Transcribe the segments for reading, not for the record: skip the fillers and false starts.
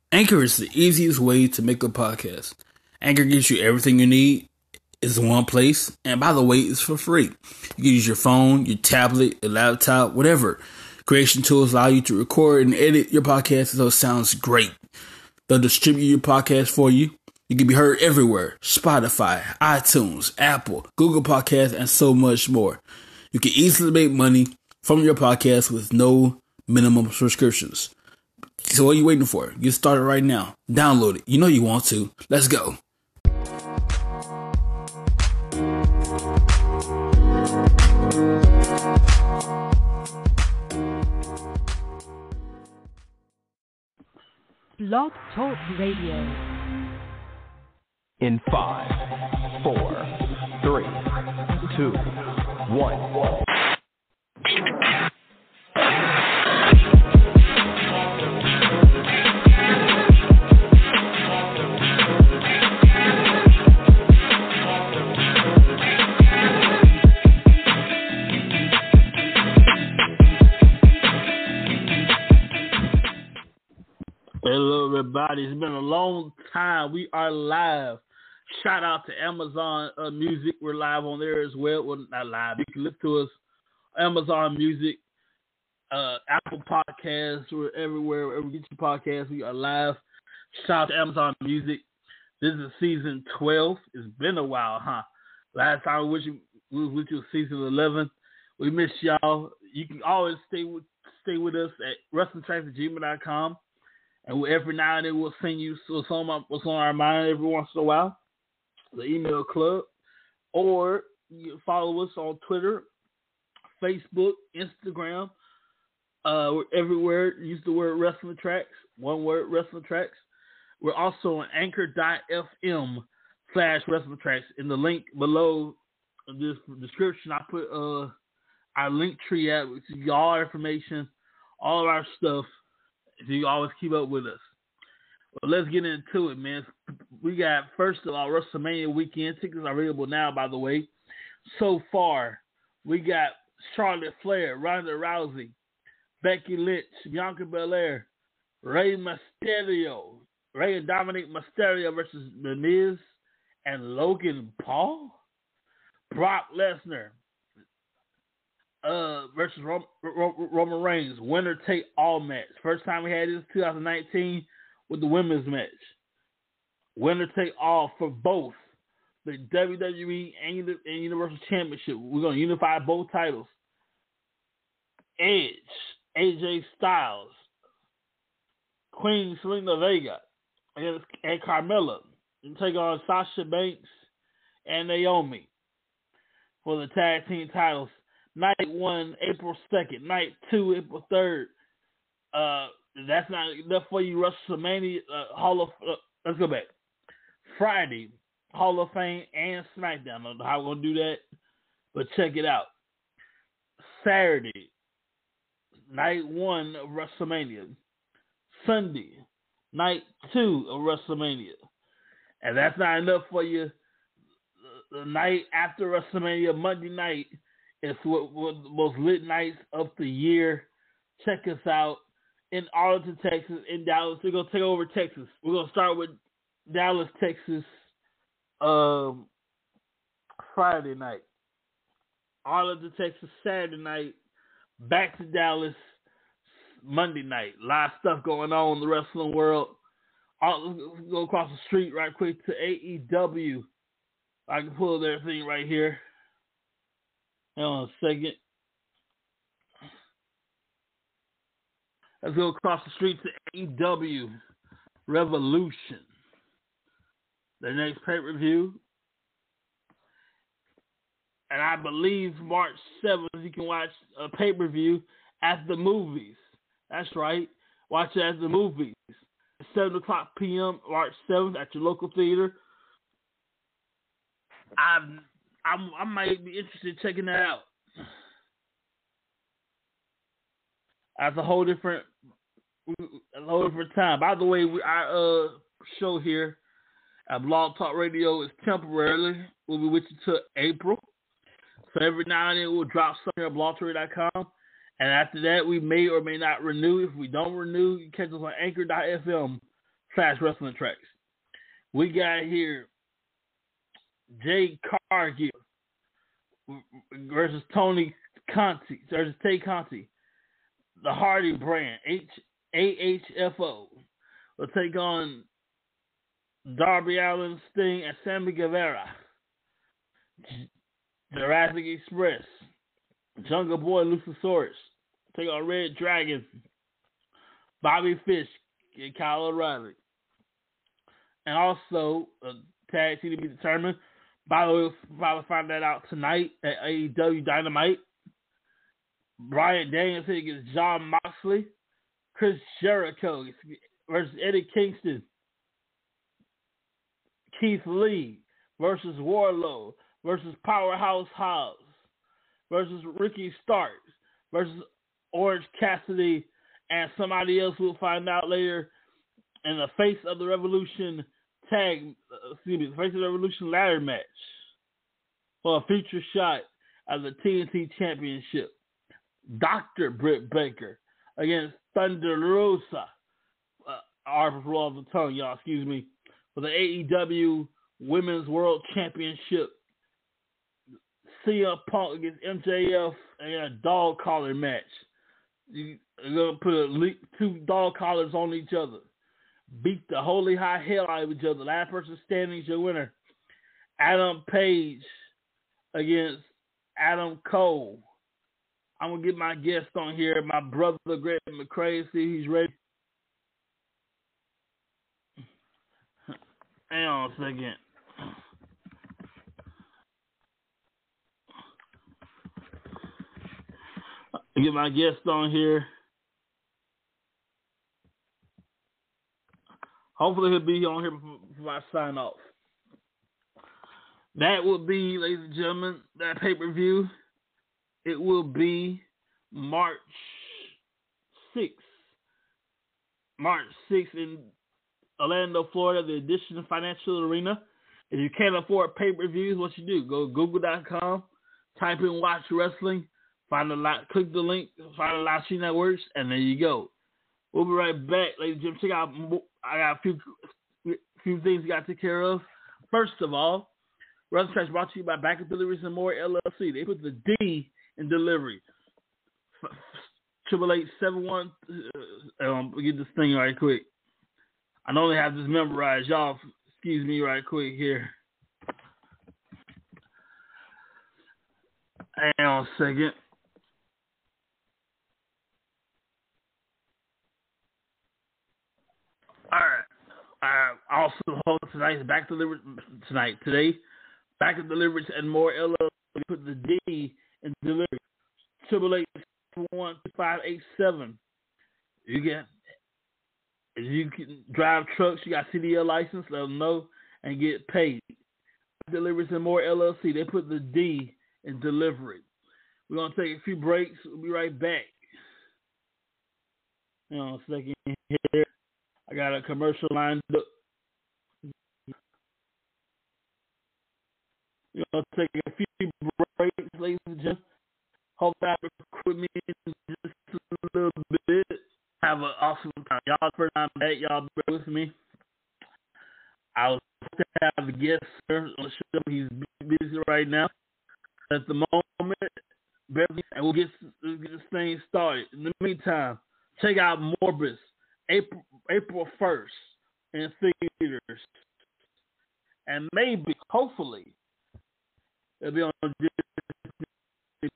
Anchor is the easiest way to make a podcast. Anchor gives you everything you need. It's in one place. And by the way, it's for free. You can use your phone, your tablet, your laptop, whatever. Creation tools allow you to record and edit your podcast so it sounds great. They'll distribute your podcast for you. You can be heard everywhere. Spotify, iTunes, Apple, Google Podcasts, and so much more. You can easily make money from your podcast with no minimum subscriptions. So what are you waiting for? Get started right now. Download it. You know you want to. Let's go. Blog Talk Radio. In 5, 4, 3, 2, 1. Hello, everybody. It's been a long time. We are live. Shout out to Amazon Music. We're live on there as well. Well, not live. You can listen to us Amazon Music, Apple Podcasts. We're everywhere. Wherever you get your podcasts, we are live. Shout out to Amazon Music. This is season 12. It's been a while, huh? Last time we was season 11. We miss y'all. You can always stay with us at wrestlingtracks@gmail.com. And every now and then we'll send you what's on our mind every once in a while, the email club. Or you can follow us on Twitter, Facebook, Instagram. We're everywhere. Use the word Wrestling Tracks. One word, Wrestling Tracks. We're also on anchor.fm/Wrestling Tracks. In the link below this description, I put our link tree at, which is all our information, all of our stuff. So you always keep up with us. Well, let's get into it, man. We got, first of all, WrestleMania weekend. Tickets are available now, by the way. So far, we got Charlotte Flair, Ronda Rousey, Becky Lynch, Bianca Belair, Rey and Dominic Mysterio versus The Miz and Logan Paul, Brock Lesnar versus Roman Reigns, winner take all match. First time we had this 2019 with the women's match. Winner take all for both the WWE and Universal Championship. We're going to unify both titles. Edge, AJ Styles, Queen Selena Vega, and Carmella and take on Sasha Banks and Naomi for the tag team titles. Night 1, April 2nd. Night 2, April 3rd. That's not enough for you, WrestleMania let's go back. Friday, Hall of Fame and SmackDown. I don't know how we're going to do that, but check it out. Saturday, Night 1 of WrestleMania. Sunday, Night 2 of WrestleMania. And that's not enough for you. The night after WrestleMania, Monday night, it's one of the most lit nights of the year. Check us out in Arlington, Texas, in Dallas. We're going to take over Texas. We're going to start with Dallas, Texas, Friday night. Arlington, Texas, Saturday night. Back to Dallas, Monday night. A lot of stuff going on in the wrestling world. Let's go across the street right quick to AEW. I can pull their thing right here. Hang on a second. Let's go across the street to AEW Revolution. Their next pay-per-view. And I believe March 7th, you can watch a pay-per-view at the movies. That's right. Watch it at the movies. 7 o'clock p.m., March 7th at your local theater. I might be interested in checking that out. That's a whole different time. By the way, our show here at Blog Talk Radio is temporarily. We'll be with you till April. So every now and then we'll drop something at blogtalkradio.com. And after that, we may or may not renew. If we don't renew, you can catch us on anchor.fm Fast Wrestling Tracks. We got here Jay Cargill versus Tay Conti. The Hardy brand, AHFO, will take on Darby Allin, Sting, and Sammy Guevara. Jurassic Express, Jungle Boy Luchasaurus, take on Red Dragon, Bobby Fish, and Kyle O'Reilly. And also, a tag team to be determined. By the way, we'll probably find that out tonight at AEW Dynamite. Bryan Danielson against Jon Moxley. Chris Jericho versus Eddie Kingston. Keith Lee versus Wardlow versus Powerhouse Hobbs versus Ricky Starks versus Orange Cassidy and somebody else we'll find out later in the Face of the Revolution Face of the Revolution ladder match for a feature shot at the TNT Championship. Dr. Britt Baker against Thunder Rosa. Roll of the tongue, y'all, excuse me. For the AEW Women's World Championship. CM Punk against MJF in a dog collar match. You're going to put two dog collars on each other. Beat the holy high hell out of each other. Last person standing is your winner. Adam Page against Adam Cole. I'm going to get my guest on here, my brother, Greg McCrae, see he's ready. Hang on a second. Get my guest on here. Hopefully he'll be on here before I sign off. That will be, ladies and gentlemen, that pay-per-view. It will be March 6th. March 6th in Orlando, Florida, the Edition Financial Arena. If you can't afford pay-per-views, what you do? Go to Google.com, type in Watch Wrestling, click the link, find the live stream networks, and there you go. We'll be right back, ladies and gentlemen. Check out, I got a few things we got to take care of. First of all, Wrestling Tracks brought to you by Back of Deliveries and More LLC. They put the D in delivery. 888-71. Get this thing right quick. I normally have this memorized. Y'all, excuse me right quick here. Hang on a second. All right. Also, hold tonight's Back Delivery today. Back of Deliveries and More LLC. We put the D in delivery. 888-71-587. If you can drive trucks, you got CDL license, let them know and get paid. Deliveries and More LLC. They put the D in delivery. We're gonna take a few breaks. We'll be right back. Hang on a second here. I got a commercial lined up. We're going to take a few breaks, ladies and gentlemen. Hope that with me just a little bit. Have an awesome time. Y'all, first time back, y'all bear with me. I was supposed to have a guest sir on the show. He's busy right now. At the moment, barely, and we'll get this thing started. In the meantime, check out Morbus, April 1st in theaters. And maybe, hopefully, it'll be on Disney+.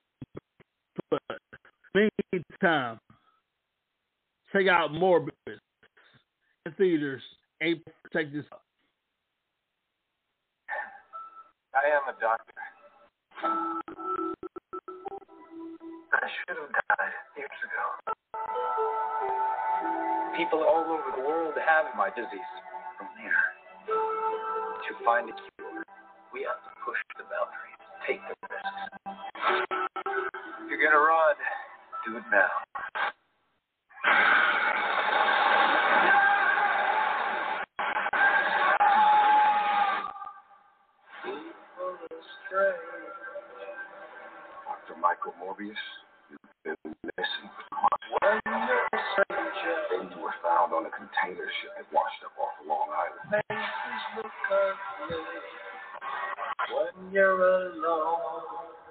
Meantime, check out Morbus in theaters. April, check this out. I am a doctor. I should have died years ago. People all over the world have my disease. From there, to find a cure, we have to push the boundaries, take the risks. If you're gonna run, do it now. Dr. Michael Morbius, you've been missing for months. Then you were found on a container ship that washed up off to Long Island. Faces look ugly when you're alone.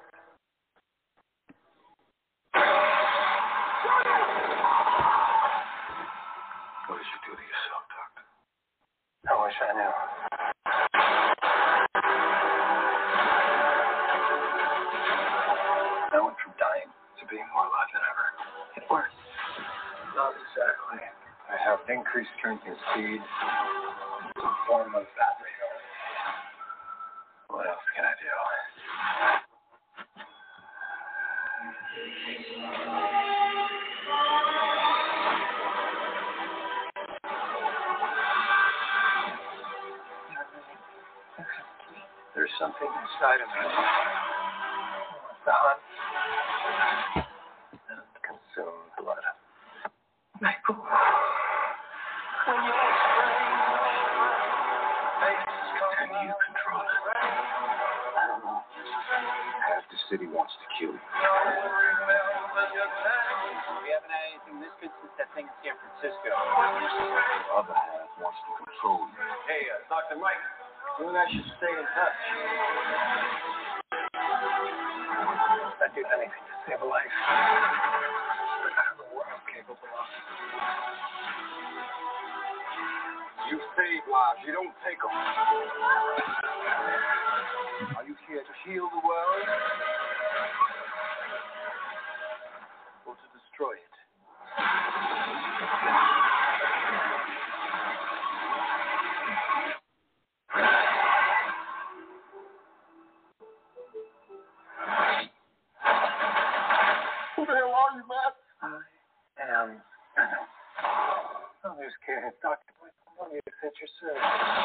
What did you do to yourself, Doctor? I wish I knew. I went from dying to being more alive than ever. It worked. Not exactly. I have increased strength and speed, some form of fat radar. What else can I do? There's something inside of me. The hunt and consume blood. Michael, when you can you control it? I don't know. Half the city wants to kill you. We haven't had anything this good since that thing in San Francisco. The other half wants to control you. Hey, Dr. Mike. You and I should stay in touch. I'd do anything to save a life. But I don't know what I'm capable of. You save lives, you don't take them. Are you here to heal the world? Or to destroy it? Who the hell are you, Matt? I am. I'm just kidding. Doctor, I want you to fit your suit.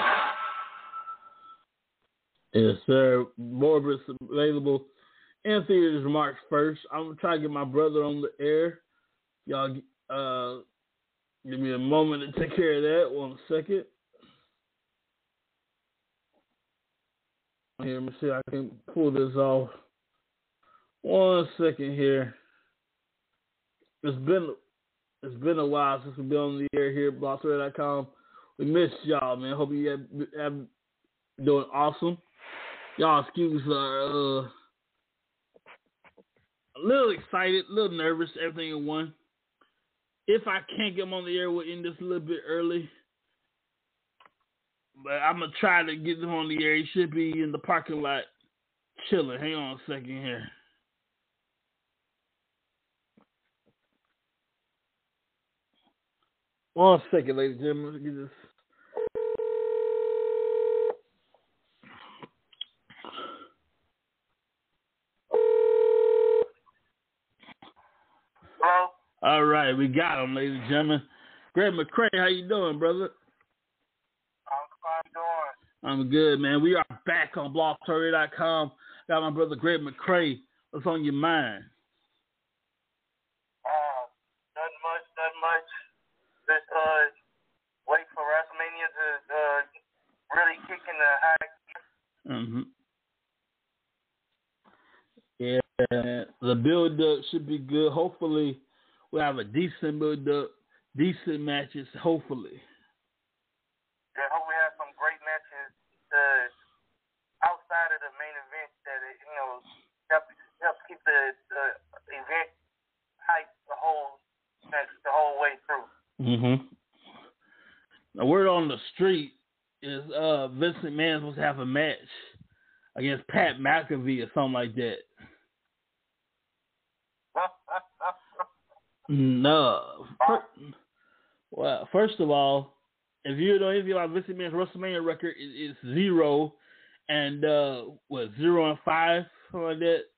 Yes, sir. Morbius available in theaters March 1st. I'm going to try to get my brother on the air. Y'all give me a moment to take care of that. 1 second. Here, let me see if I can pull this off. 1 second here. It's been a while since we've been on the air here at BlogTalkRadio.com. We missed y'all, man. Hope you have doing awesome. Y'all, excuse a little excited, a little nervous, everything in one. If I can't get them on the air, we'll end this a little bit early. But I'm going to try to get them on the air. He should be in the parking lot chilling. Hang on a second here. One second, ladies and gentlemen. Let me get this. Hello? All right, we got him, ladies and gentlemen. Greg McCray, how you doing, brother? I'm I'm good, man. We are back on BlogTalkRadio.com. Got my brother Greg McCray. What's on your mind? Nothing much. Just wait for WrestleMania to really kick in the high. Yeah, the build-up should be good. Hopefully, we'll have a decent build-up, decent matches, hopefully. Yeah, hope we have some great matches outside of the main event that help keep the event hype the whole way through. The word on the street is Vince McMahon's supposed to have a match against Pat McAfee or something like that. No. Well, first of all, if you know anything about Vince McMahon's WrestleMania record, it's 0 and 0-5, something like that.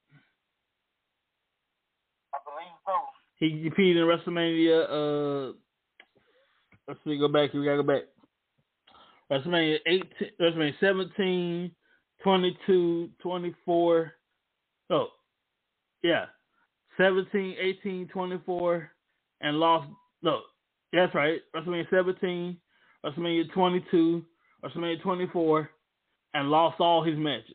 I believe so. He competed in WrestleMania. Let's see, go back here. We gotta go back. WrestleMania 18, WrestleMania 17, 22, 24. Oh, yeah, 17, 18, 24, and lost. No, that's right. WrestleMania 17, WrestleMania 22, WrestleMania 24, and lost all his matches.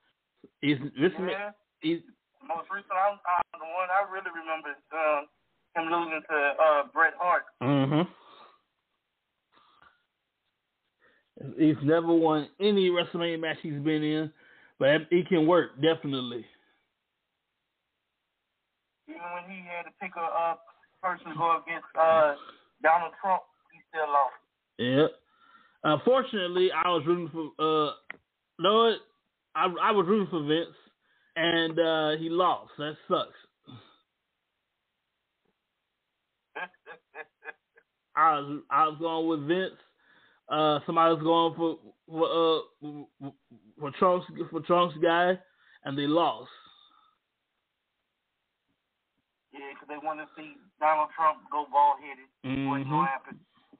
Most recent, the one I really remember is him losing to Bret Hart. Mm-hmm. He's never won any WrestleMania match he's been in, but he can work, definitely. Even when he had to pick a person to go against Donald Trump, he still lost. Yeah. Unfortunately, I was rooting for I was rooting for Vince, and he lost. That sucks. I was going with Vince. Somebody was going for Trump's guy, and they lost. Yeah, because they want to see Donald Trump go bald-headed. What's going to happen?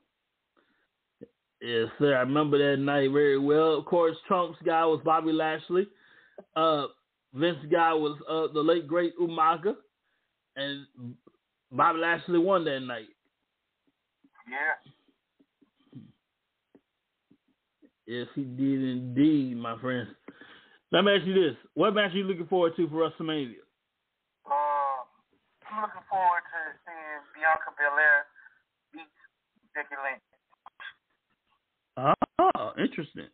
Yes, sir. I remember that night very well. Of course, Trump's guy was Bobby Lashley. Vince's guy was the late, great Umaga. And Bobby Lashley won that night. Yeah. Yes, he did indeed, my friends. Let me ask you this. What match are you looking forward to for WrestleMania? I'm looking forward to seeing Bianca Belair beat Becky Lynch. Oh, interesting.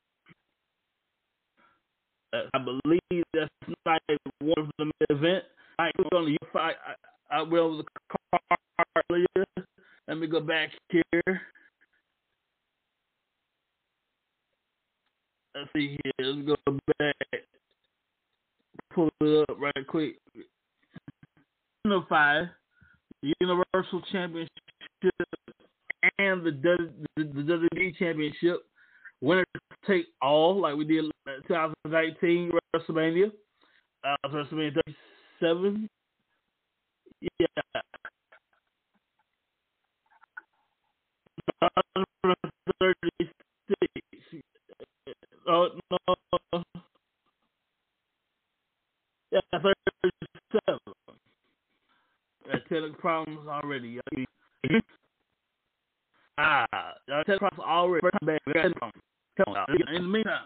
I believe that's night one of the event. I was on the fight. I went over the card earlier. Let me go back here. Let's see here. Let's go back. Pull it up right quick. Unify the Universal Championship and the WWE Championship. Winner take all, like we did 2019 WrestleMania. WrestleMania 37. Yeah. 36. Oh, no. Yeah, 37. Technical problems already. Technical problems already. In the meantime,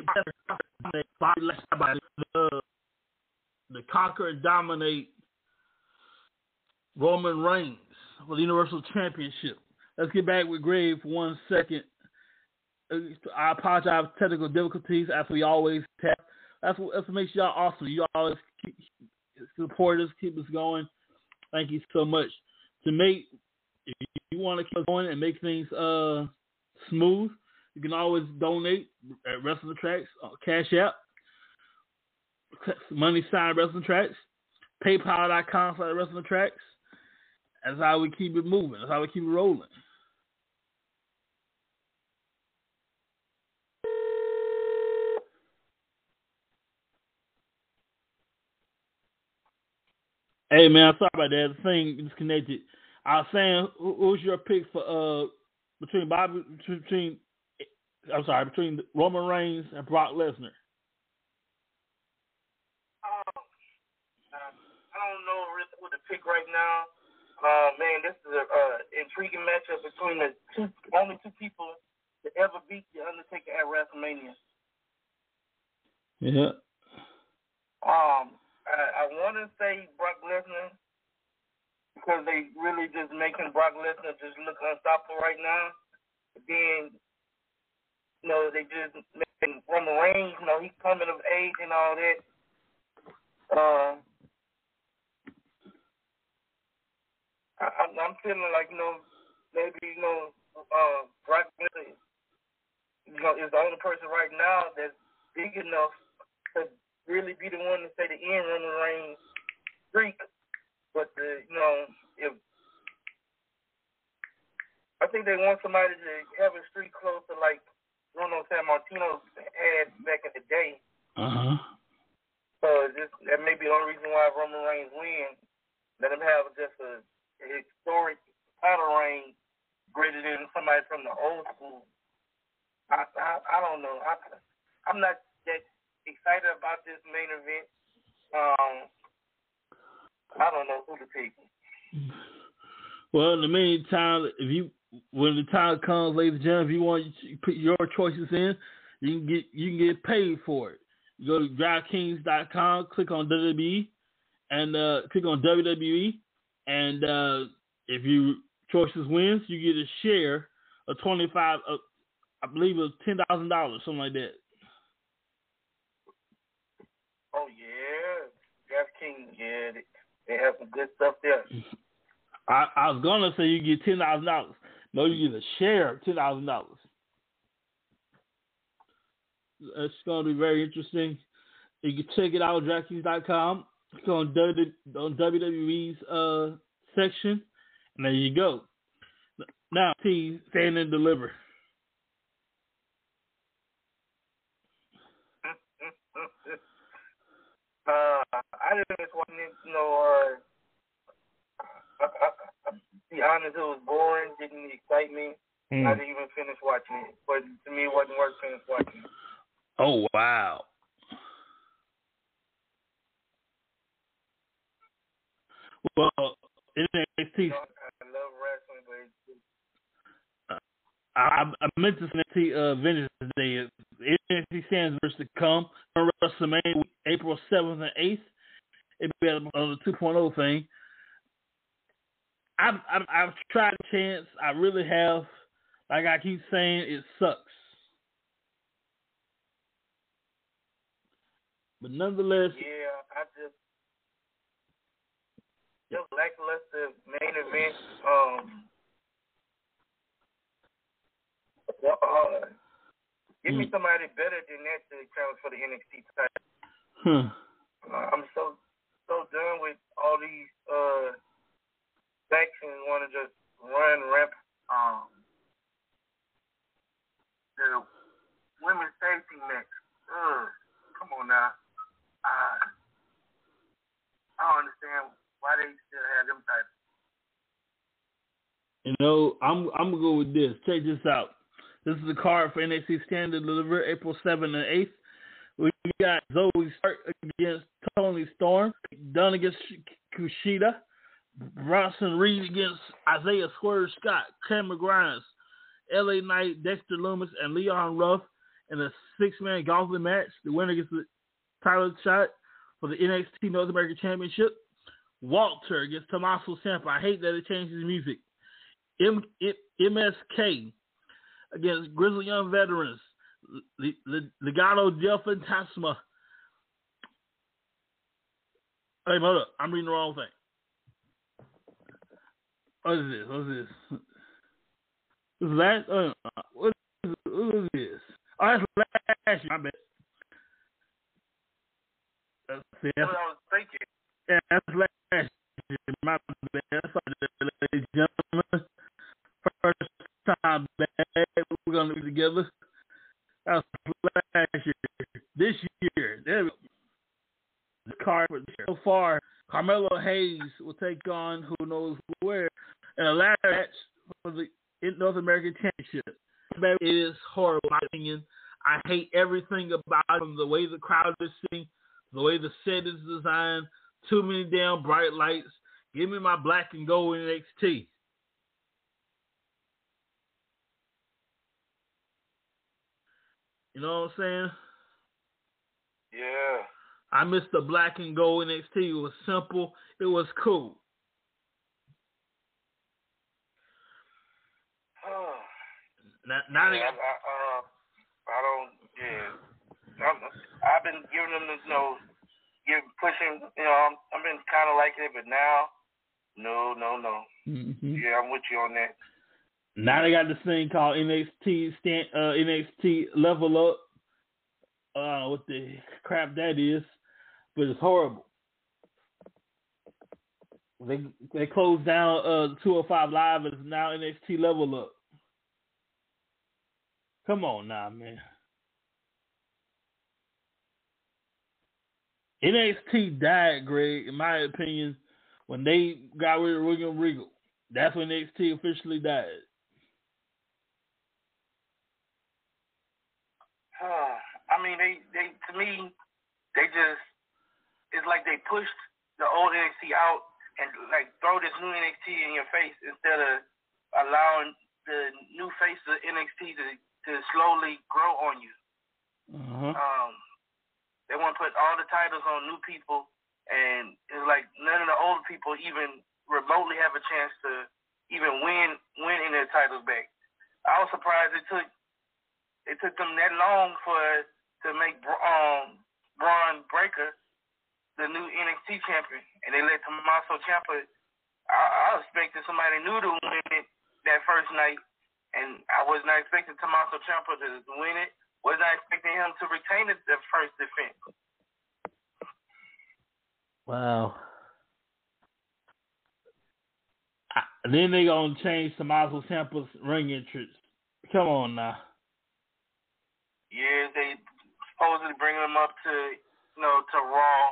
the conquer and dominate Roman Reigns for the Universal Championship. Let's get back with Greg for 1 second. I apologize for technical difficulties, as we always have. That's what makes y'all awesome. You always support us, keep us going. Thank you so much. If you want to keep going and make things smooth, you can always donate at Wrestling Tracks, Cash App, money sign Wrestling Tracks, PayPal.com/Wrestling Tracks. That's how we keep it moving. That's how we keep it rolling. Hey man, sorry about that. The thing disconnected. I was saying, who's your pick for between Roman Reigns and Brock Lesnar? I don't know really who to pick right now. Man, this is an intriguing matchup between the only two people to ever beat the Undertaker at WrestleMania. Yeah. I want to say Brock Lesnar because they really just making Brock Lesnar just look unstoppable right now. But then, they just making Roman Reigns, he's coming of age and all that. I'm feeling like, maybe, Brock Lesnar, is the only person right now that's big enough to really be the one to say the end Roman Reigns streak. But, if I think they want somebody to have a streak close to like Bruno Sammartino had back in the day. Uh-huh. So that may be the only reason why Roman Reigns wins. Let him have just a historic title reign greater than somebody from the old school. I don't know. I'm not that excited about this main event. I don't know who to pick. Well, in the meantime, when the time comes, ladies and gentlemen, if you want to put your choices in, you can get paid for it. You go to DraftKings.com, click on WWE, and click on WWE, And if you choices wins, you get a share of 25. I believe it was $10,000, something like that. Oh yeah, DraftKings, yeah, they have some good stuff there. I was gonna say you get $10,000. No, you get a share of $10,000. It's gonna be very interesting. You can check it out on DraftKings.com. Click on WWE's section, and there you go. Now, T, stand and deliver. I just watching it, be honest, it was boring, didn't excite me. I didn't even finish watching it. But to me, it wasn't worth finish watching it. Oh, wow. Well, NXT. I love wrestling, but it's just... I meant to say Vengeance Day. NXT stands versus the Come on WrestleMania April 7th and 8th. It'll be on the 2.0 thing. I've tried a chance. I really have. Like I keep saying, it sucks. But nonetheless, yeah, I just lackluster main event. Give me somebody better than that to challenge for the NXT title. I'm so done with all these factions want to just run rampant. The women's tag team match. Come on now. I don't understand why they still have them titles. You know, I'm gonna go with this. Check this out. This is the card for NXT Stand and Deliver, April 7th and 8th. We got Zoe Stark against Toni Storm, Dunn against Kushida, Bronson Reed against Isaiah Swerve Scott, Cameron Grimes, LA Knight, Dexter Lumis, and Leon Ruff in a 6-man gauntlet match. The winner gets the title shot for the NXT North American Championship. Walter against Tommaso Ciampa. I hate that it changed his music. MSK against Grizzly Young Veterans. Legado del Fantasma. Hey, hold up. I'm reading the wrong thing. What is this? This is last? What is this? Oh, that's last year. My bad. That's what I was thinking. Yeah, that's last year. My bad. That's all, ladies and gentlemen. First time back. We're going to be together. That was last year. This year, there we go. The card for this year. So far, Carmelo Hayes will take on who knows where in a ladder match for the North American Championship. It is horrible, in my opinion. I hate everything about it, the way the crowd is singing, the way the set is designed, too many damn bright lights. Give me my black and gold in NXT. You know what I'm saying? Yeah. I miss the black and gold NXT. It was simple. It was cool. Now they got... I don't. Yeah. I've been giving them this, pushing. I've been kind of liking it, but now, no. Mm-hmm. Yeah, I'm with you on that. Now they got this thing called NXT Level Up. What the crap that is, but it's horrible. They closed down 205 Live. It's now NXT Level Up. Come on now, man. NXT died, Greg, in my opinion, when they got rid of William Regal. That's when NXT officially died. I mean, they to me, they just, it's like they pushed the old NXT out and like throw this new NXT in your face instead of allowing the new face of NXT to slowly grow on you. Uh-huh. They want to put all the titles on new people, and it's like none of the old people even remotely have a chance to even win any of the titles back. I was surprised it took them that long to make Braun Breaker the new NXT champion, and they let Tommaso Ciampa. I was expecting somebody new to win it that first night, and I was not expecting Tommaso Ciampa to win it. Was not expecting him to retain it the first defense. Wow. And then they gonna change Tommaso Ciampa's ring entrance. Come on now. Yeah, they supposedly bringing him up to to Raw.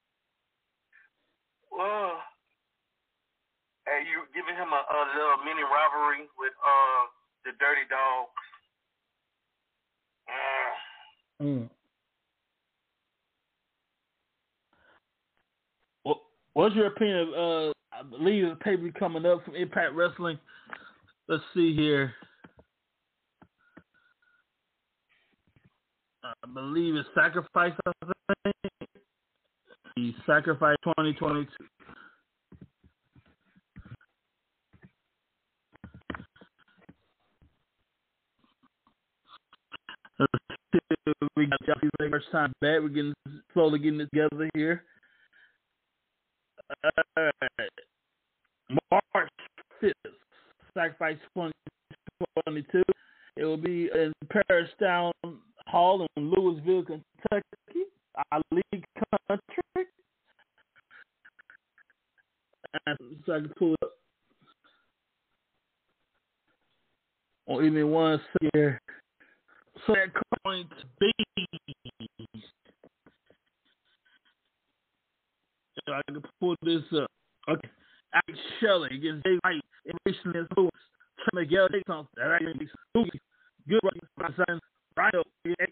Well, and you giving him a little mini rivalry with the Dirty Dogs. What's your opinion of I believe the pay-per-view coming up from Impact Wrestling? Let's see here. I believe it's Sacrifice, I think. The Sacrifice 2022. We got the first time back. We're slowly getting it together here. March 5th, Sacrifice 2022. It will be in Paris Town Hall in Louisville, Kentucky. Ali Country. And so I can pull it up. Or even one here. So that's going to be. So I can pull this up. Okay. Alex Shelley against Dave White. Innovation influence. Miguel Dayton. Good running. Rhino.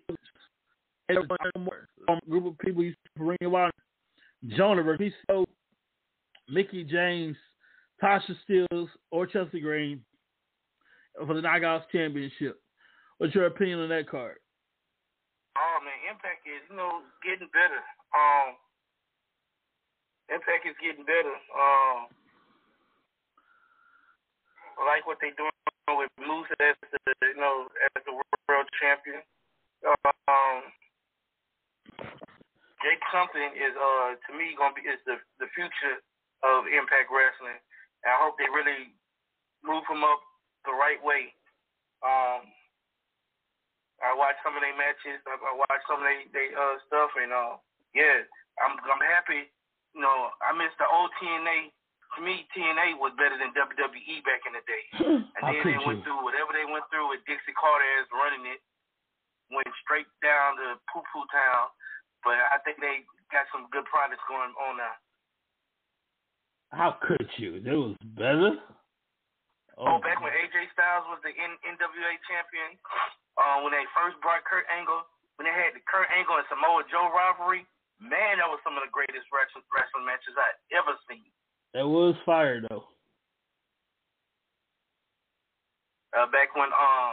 Group of people used to bring around. Jonah Reviso. Mickey James. Tasha Steeles. Or Chelsea Green. For the Knockouts Championship. What's your opinion on that card? Oh man, Impact is getting better. Impact is getting better. I like what they're doing with Moose as the world champion. Jake something is to me is the future of Impact Wrestling. And I hope they really move him up the right way. I watched some of their matches. I watched some of their stuff, and yeah, I'm happy. I miss the old TNA. To me, TNA was better than WWE back in the day. And then they went through whatever they went through with Dixie Carter as running it. Went straight down to poo-poo town. But I think they got some good products going on now. How could you? It was better? Back when AJ Styles was the NWA champion, when they first brought Kurt Angle, when they had the Kurt Angle and Samoa Joe rivalry, man, that was some of the greatest wrestling matches I've ever seen. That was fire, though. Back when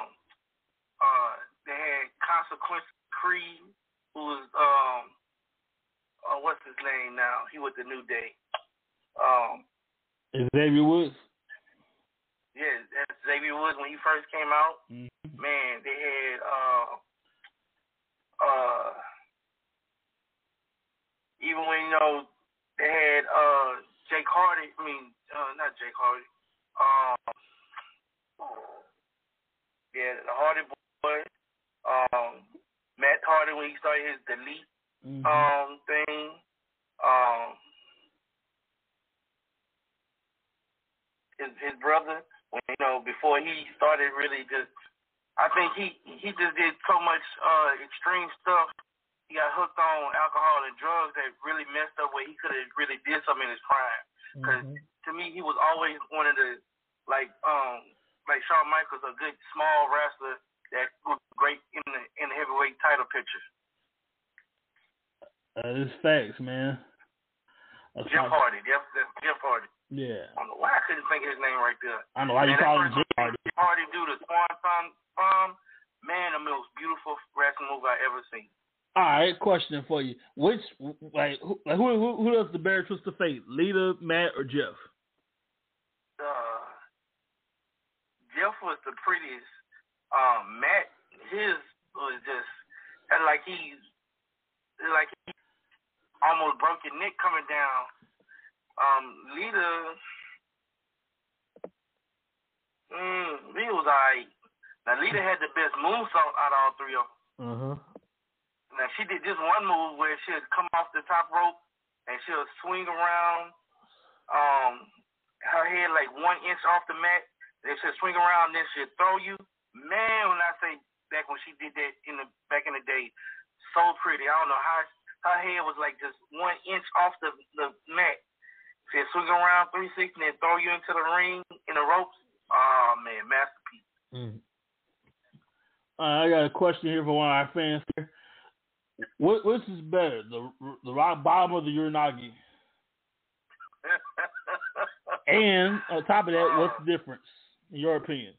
they had Consequence Creed, who was what's his name now? He was the New Day. Xavier Woods. Yeah, that's Xavier Woods when he first came out. Mm-hmm. Man, they had even when they had Jake Hardy. I mean, not Jake Hardy. Yeah, the Hardy Boy. Matt Hardy when he started his Delete thing. His brother. Before he started really just, I think he just did so much extreme stuff. He got hooked on alcohol and drugs that really messed up where he could have really did something in his prime. Because to me, he was always one of the, like Shawn Michaels, a good small wrestler that was great in the heavyweight title picture. It's facts, man. Jeff Hardy. Jeff Hardy. Yeah. I don't know why I couldn't think of his name right there. I don't know why you call him Jeff Hardy. Hardy do the Swan Bomb. Man, the most beautiful wrestling move I ever seen. All right, question for you. Who does the Bear Twist of Fate? Lita, Matt, or Jeff? was the prettiest. Matt, his was just like he almost broke your neck coming down. Lita was alright. Now Lita had the best moonsault out of all three of them. Now she did this one move where she'd come off the top rope and she'll swing around her head like 1 inch off the mat. Then she'll swing around, then she'll throw you. Man, when I say back when she did that back in the day, so pretty. I don't know how her head was like just 1 inch off the mat. She'll swing around 360 and then throw you into the ring in the ropes. Oh man, masterpiece. I got a question here for one of our fans here. Which is better, the rock bottom or the Uranagi? And on top of that, what's the difference in your opinion?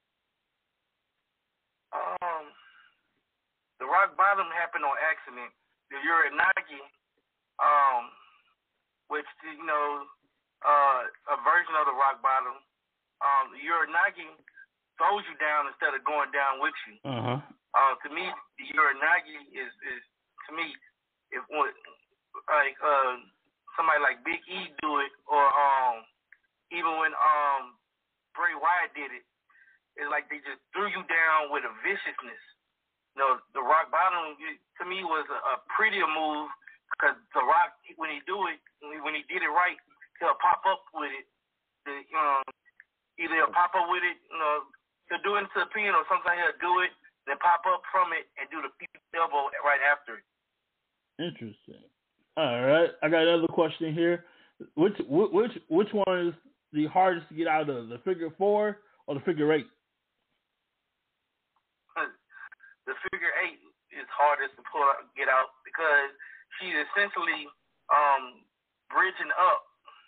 The rock bottom happened on accident. The Uranagi, which a version of the rock bottom. The Uranagi throws you down instead of going down with you. To me, the Uranagi is to me, if somebody like Big E do it, or even when Bray Wyatt did it, it's like they just threw you down with a viciousness. The rock bottom to me was a prettier move because the Rock, when he did it right, he'll pop up with it. Either he'll pop up with it, he'll do it into a pin, or sometimes he'll do it, then pop up from it and do the elbow right after it. Interesting. All right, I got another question here. Which one is the hardest to get out of, the figure 4 or the figure 8? The figure 8 is hardest to get out because she's essentially bridging up.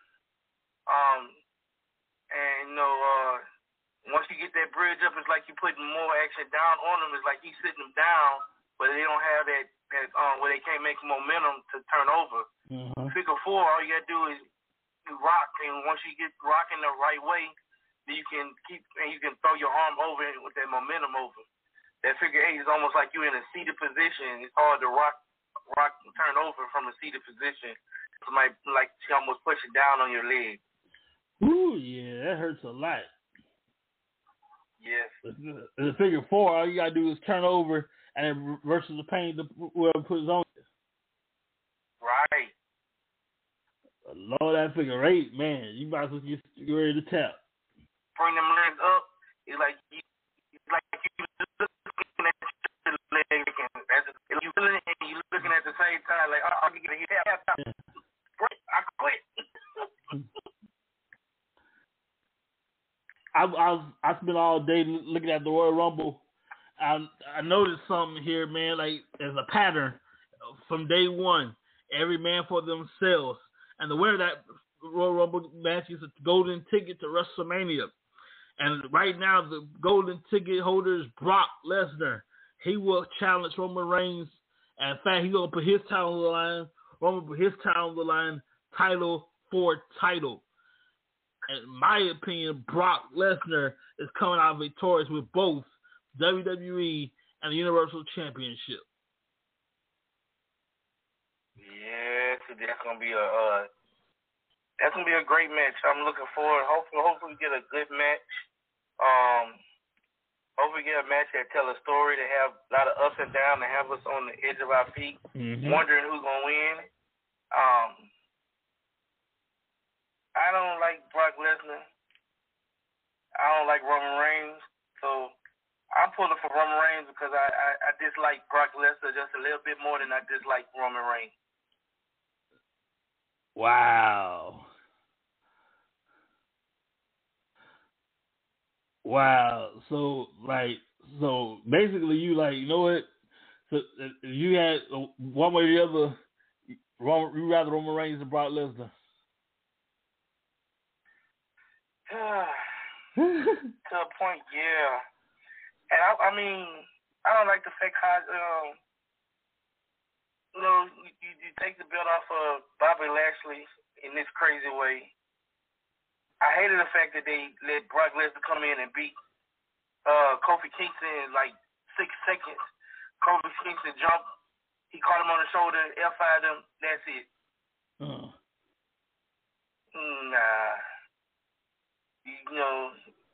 Once you get that bridge up, it's like you're putting more action down on them. It's like you sitting them down, but they don't have that where they can't make momentum to turn over. Figure 4, all you gotta do is you rock, and once you get rocking the right way, then you can throw your arm over it with that momentum over. That figure 8 is almost like you're in a seated position. It's hard to rock and turn over from a seated position. Somebody like she almost pushing down on your leg. Ooh, yeah, that hurts a lot. Yes. The figure 4, all you gotta do is turn over and it reverses the pain to whoever puts on you. Right. Lord, that figure 8, man, you might as well get ready to tap. Bring them legs up. It's like you looking at the leg, and you feeling it, and you looking at the same time like, I'm gonna get a tap. I quit. I spent all day looking at the Royal Rumble. I noticed something here, man. Like there's a pattern from day one. Every man for themselves, and the winner of that Royal Rumble match is a golden ticket to WrestleMania. And right now, the golden ticket holder is Brock Lesnar. He will challenge Roman Reigns. And in fact, he's gonna put his title on the line. Roman put his title on the line. Title for title. And in my opinion, Brock Lesnar is coming out victorious with both WWE and the Universal Championship. Yeah, that's gonna be a great match. I'm looking forward. Hopefully, we get a good match. Hopefully, we get a match that tell a story, that have a lot of ups and downs, and have us on the edge of our feet, wondering who's gonna win. I don't like Brock Lesnar. I don't like Roman Reigns. So I'm pulling for Roman Reigns because I dislike Brock Lesnar just a little bit more than I dislike Roman Reigns. Wow. So basically you like, you know what? So if you had one way or the other, you rather Roman Reigns than Brock Lesnar. To a point, yeah. And I mean, I don't like the fact how you take the belt off of Bobby Lashley in this crazy way. I hated the fact that they let Brock Lesnar come in and beat Kofi Kingston in like 6 seconds. Kofi Kingston jumped. He caught him on the shoulder, F5'd him. That's it. Nah. You know.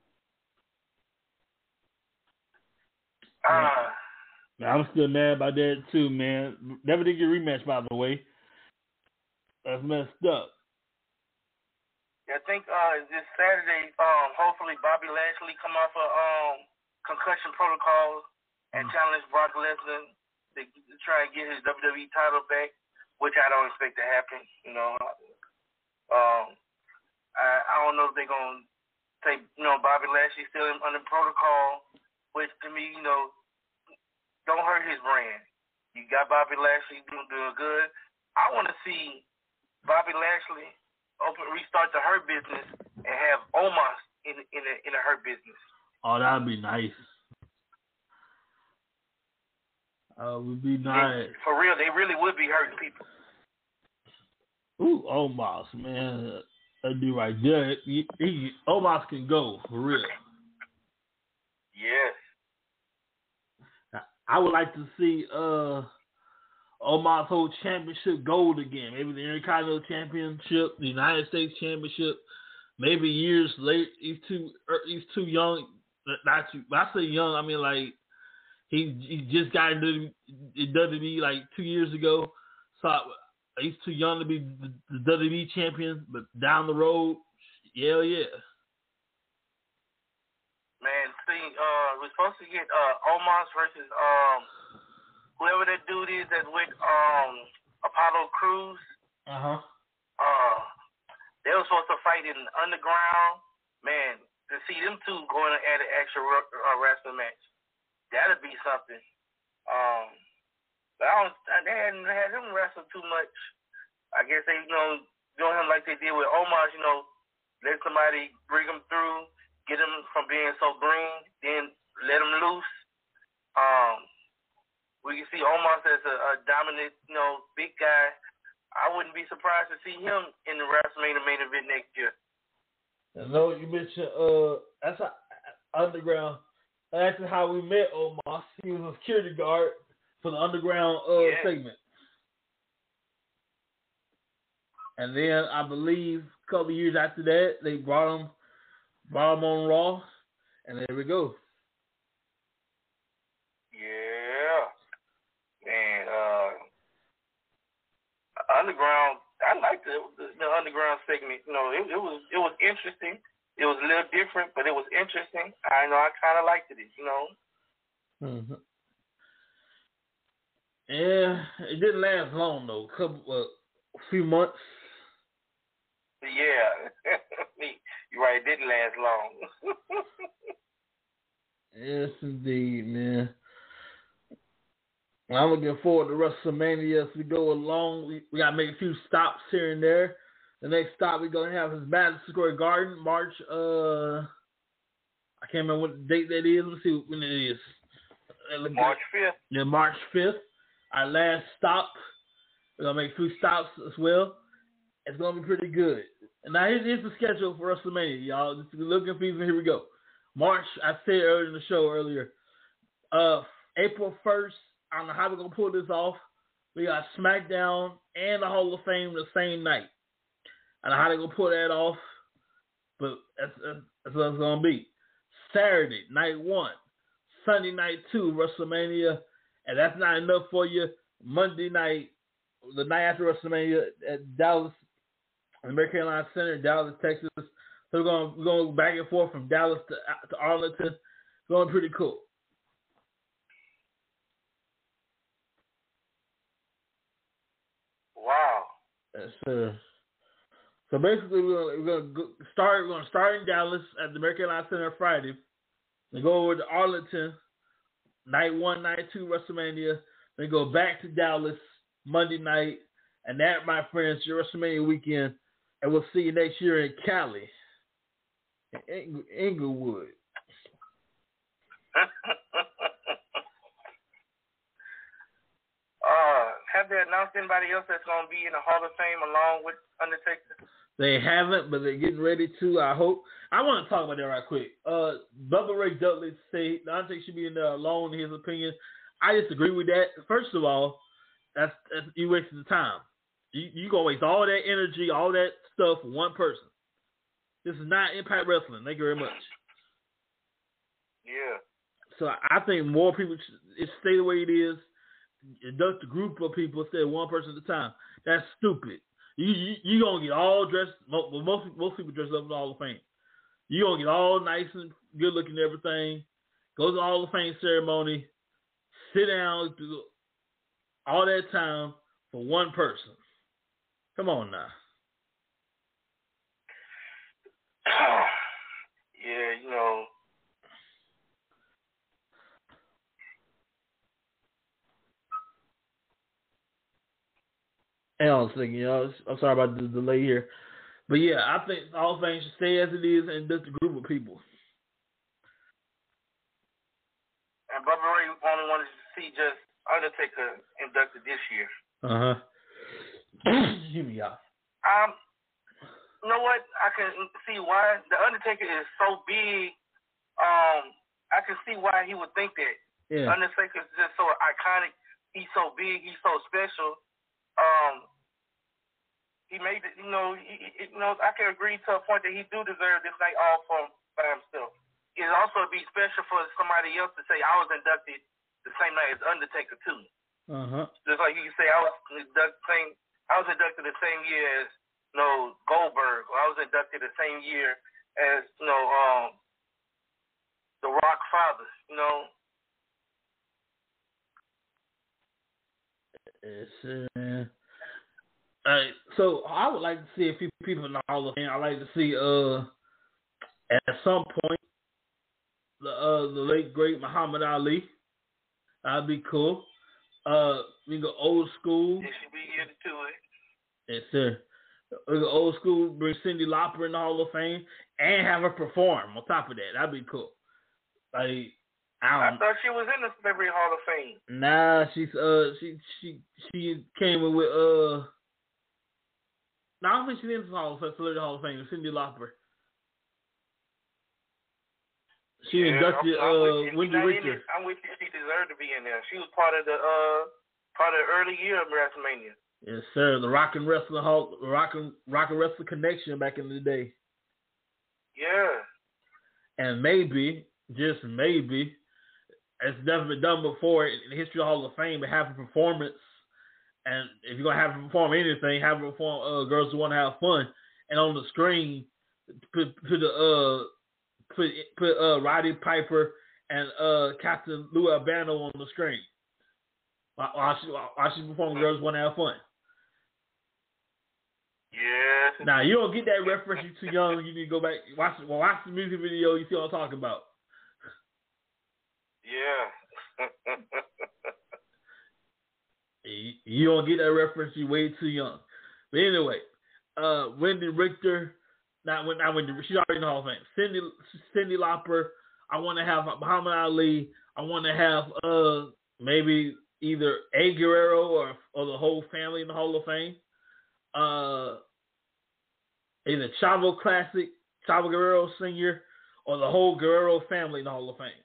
I'm still mad about that too, man. Never did get a rematch, by the way. That's messed up. I think this Saturday, hopefully Bobby Lashley come off of concussion protocol and challenge Brock Lesnar to try and get his WWE title back, which I don't expect to happen. You know, I don't know if they're gonna say, you know, Bobby Lashley still under protocol, which to me, you know, don't hurt his brand. You got Bobby Lashley doing good. I want to see Bobby Lashley restart the Hurt Business and have Omos in the Hurt Business. Oh, that'd be nice. Would be nice. For real, they really would be hurting people. Ooh, Omos, man, that dude right there. Omos can go for real. Yes. I would like to see Omos hold championship gold again. Maybe the Intercontinental Championship, the United States Championship. Maybe years later, he's too young. Not too. When I say young, I mean like he just got into WWE like 2 years ago. So he's too young to be the WWE champion. But down the road, yeah. Man, see, we're supposed to get Omos versus whoever that dude is that's with Apollo Crews. They were supposed to fight in the underground. Man, to see them two going at an actual wrestling match, that'd be something. But they hadn't had him wrestle too much. I guess they, you know, doing him like they did with Omos, you know, let somebody bring him through, get him from being so green, then let him loose. We can see Omos as a dominant, you know, big guy. I wouldn't be surprised to see him in the WrestleMania main event next year. I know you mentioned that's underground. That's how we met Omos. He was a security guard for the underground segment. And then I believe a couple of years after that, they brought him on Raw, and there we go. Yeah, man. Underground. I liked the underground segment. You know, it was interesting. It was a little different, but it was interesting. I kind of liked it. You know. Mm-hmm. Yeah, it didn't last long though. A few months. Yeah, you're right. It didn't last long. Yes, indeed, man. I'm looking forward to WrestleMania as we go along. We got to make a few stops here and there. The next stop we're going to have is Madison Square Garden, March. I can't remember what date that is. Let's see when it is. March 5th. Yeah, March 5th. Our last stop. We're going to make a few stops as well. It's going to be pretty good. And now here's the schedule for WrestleMania, y'all. Just a little confusing. Here we go. March, I said earlier in the show April 1st, I don't know how we're going to pull this off. We got SmackDown and the Hall of Fame the same night. I don't know how they're going to pull that off, but that's what it's going to be. Saturday, night 1. Sunday, night 2, WrestleMania. And that's not enough for you. Monday night, the night after WrestleMania at Dallas, the American Airlines Center, Dallas, Texas. So we're going to go back and forth from Dallas to Arlington. It's going pretty cool. Wow. Yes, sir. So basically, we're going to start in Dallas at the American Airlines Center Friday. Then go over to Arlington, night 1, night 2, WrestleMania. Then go back to Dallas Monday night, and that, my friends, your WrestleMania weekend. And we'll see you next year in Cali, in Inglewood. Have they announced anybody else that's going to be in the Hall of Fame along with Undertaker? They haven't, but they're getting ready to. I hope. I want to talk about that right quick. Bubba Ray Dudley say the Undertaker should be in there alone. In his opinion, I disagree with that. First of all, that's you wasting the time. You gonna waste all that energy, all that stuff for one person. This is not Impact Wrestling. Thank you very much. Yeah. So I think more people should stay the way it is. Induct a group of people instead of one person at a time. That's stupid. You gonna get all dressed. Most people dress up in the Hall of Fame. You gonna get all nice and good looking and everything. Go to the Hall of Fame ceremony. Sit down, do all that time for one person. Come on now. Yeah, you know. Hang on a second, I'm sorry about the delay here. But yeah, I think the Hall of Fame should stay as it is and just a group of people. And Bubba Ray only wanted to see just Undertaker inducted this year. Excuse me, y'all. You know what? I can see why the Undertaker is so big. I can see why he would think that. Yeah. Undertaker is just so iconic. He's so big. He's so special. He made it. I can agree to a point that he do deserve this night off by himself. It also be special for somebody else to say I was inducted the same night as Undertaker too. Just like you can say I was inducted the same year as Goldberg, or I was inducted the same year as the Rock Father. So I would like to see a few people in the Hall of Fame. I'd like to see at some point the late great Muhammad Ali. That'd be cool. We go old school. It should be here to it. Yes, sir. We go old school. Bring Cyndi Lauper in the Hall of Fame and have her perform on top of that. That'd be cool. I thought she was in the Celebrity Hall of Fame. Nah, she came with no, I don't think she's in the Celebrity Hall of Fame. Cyndi Lauper. She inducted Wendy Richter. I'm with you. She deserved to be in there. She was part of the early year of WrestleMania. Yes, sir. The Rock and Wrestling Connection back in the day. Yeah. And maybe, just maybe, it's never been done before in the history of the Hall of Fame to have a performance. And if you're gonna have her perform anything, have her perform Girls Who Want to Have Fun, and on the screen put Roddy Piper and Captain Lou Albano on the screen while she performing Girls Want to Have Fun. Yeah. Now you don't get that reference. You're too young. You need to go back watch the music video. You see what I'm talking about. Yeah. You don't get that reference. You're way too young. But anyway, Wendy Richter, not Wendy. She's already in the Hall of Fame. Cyndi Lauper. I want to have Muhammad Ali. I want to have maybe either A. Guerrero or the whole family in the Hall of Fame. Either Chavo Classic, Chavo Guerrero Sr., or the whole Guerrero family in the Hall of Fame.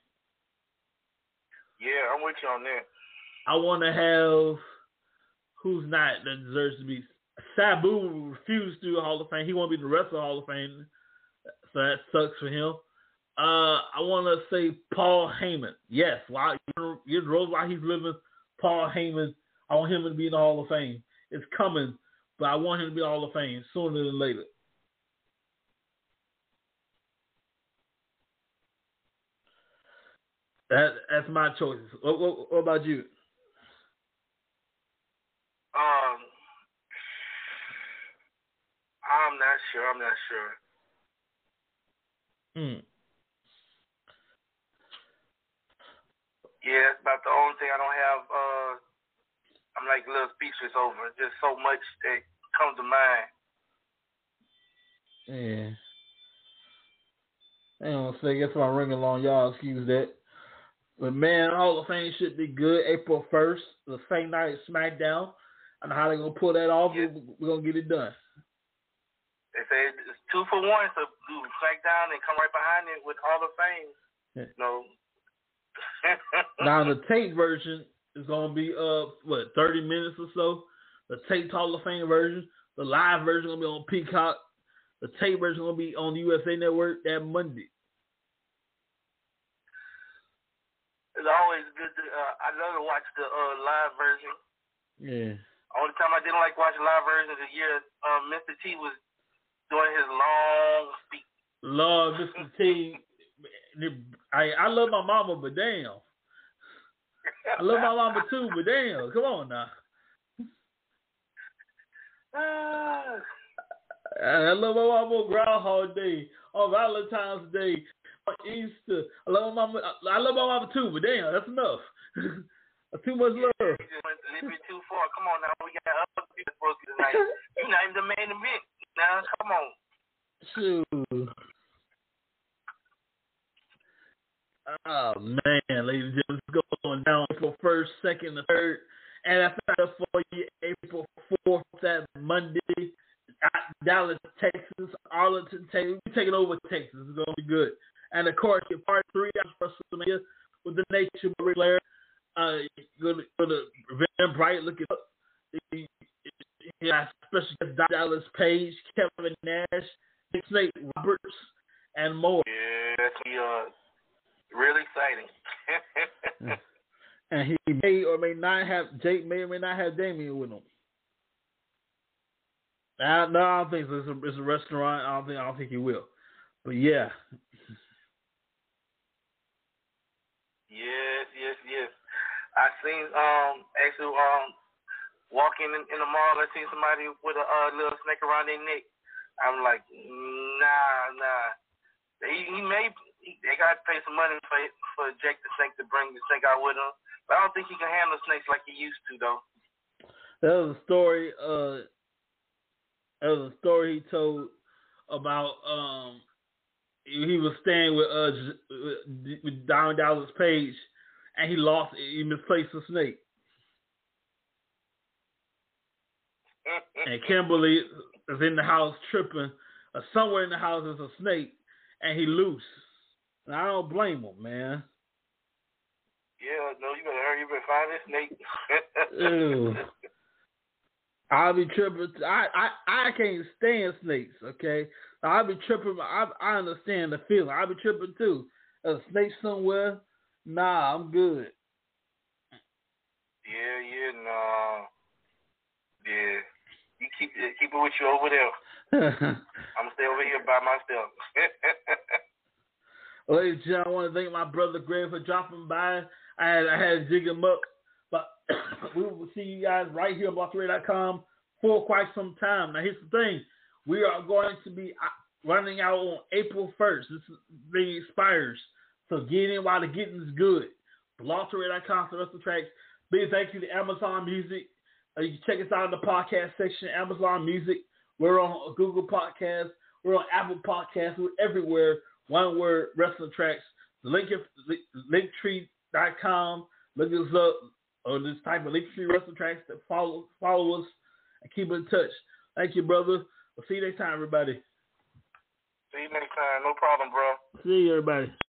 Yeah, I'm with you on that. I want to have who's not that deserves to be. Sabu refused to do the Hall of Fame. He won't be the rest of the Hall of Fame, so that sucks for him. I want to say Paul Heyman. Yes, while he's living, Paul Heyman. I want him to be in the Hall of Fame. It's coming, but I want him to be in the Hall of Fame sooner than later. That's my choices. What about you? I'm not sure. Yeah, it's about the only thing I don't have. I'm like a little speechless over. Just so much that comes to mind. Yeah. Hang on a second. That's why I'm ringing along. Y'all excuse that. But man, Hall of Fame should be good. April 1st, the same night as SmackDown. I don't know how they're going to pull that off. Yeah. We're going to get it done. As say it's 2 for 1, so do SmackDown and come right behind it with Hall of Fame. Yeah. No. Now the tape version is gonna be 30 minutes or so. The tape Hall of Fame version, the live version gonna be on Peacock. The tape version gonna be on the USA Network that Monday. It's always good to. I love to watch the live version. Yeah. Only time I didn't like watching live version of the year, Mr. T was doing his long speech. Love Mr. T. I love my mama, but damn. I love my mama too, but damn. Come on now. I love my mama on Groundhog Day, on Valentine's Day, on Easter. I love my mama too, but damn, that's enough. That's too much love. You just went a little bit too far. Come on now, we got other people supposed to tonight. You're not even the main event. Now, come on. Shoot. Oh man, ladies and gentlemen, it's going down April 1st, 2nd, and 3rd, and that's up for you April 4th, that Monday, Dallas, Texas, Arlington, Texas. We're taking over Texas. It's gonna be good. And of course, your part 3 of WrestleMania with the Nation Ric Flair. Go to Eventbrite, look it up. Special guest Dallas Page, Kevin Nash, Nick Snake Roberts, and more. Yeah, really exciting. And he may or may not have Damien with him. No, I don't think so. It's a restaurant. I don't think he will. But yeah. Yes. I seen actually walking in the mall. I seen somebody with a little snake around their neck. I'm like, nah. They got to pay some money for Jake the Snake to bring the snake out with him. But I don't think he can handle snakes like he used to, though. That was a story. That was a story he told about. He was staying with Diamond Dallas Page, and he misplaced a snake. And Kimberly is in the house tripping. Somewhere in the house is a snake, and he loose. And I don't blame him, man. Yeah, no, you better hurry. You better find this snake. Ew. I'll be tripping. I can't stand snakes, okay? I'll be tripping. I understand the feeling. I'll be tripping too. A snake somewhere? Nah, I'm good. Yeah, nah. Yeah. You keep it with you over there. I'm going to stay over here by myself. Ladies and gentlemen, I want to thank my brother Greg for dropping by. I had to dig him up. But we will see you guys right here on BlogToRadio.com for quite some time. Now, here's the thing. We are going to be running out on April 1st. This thing expires. So get in while the getting is good. BlogToRadio.com for the rest of the tracks. Big thank you to Amazon Music. You can check us out in the podcast section, Amazon Music. We're on Google Podcasts. We're on Apple Podcasts. We're everywhere. One word, Wrestling Tracks. Linktree.com. Look us up. Or just type of Linktree Wrestling Tracks to follow us and keep in touch. Thank you, brother. We'll see you next time, everybody. See you next time. No problem, bro. See you, everybody.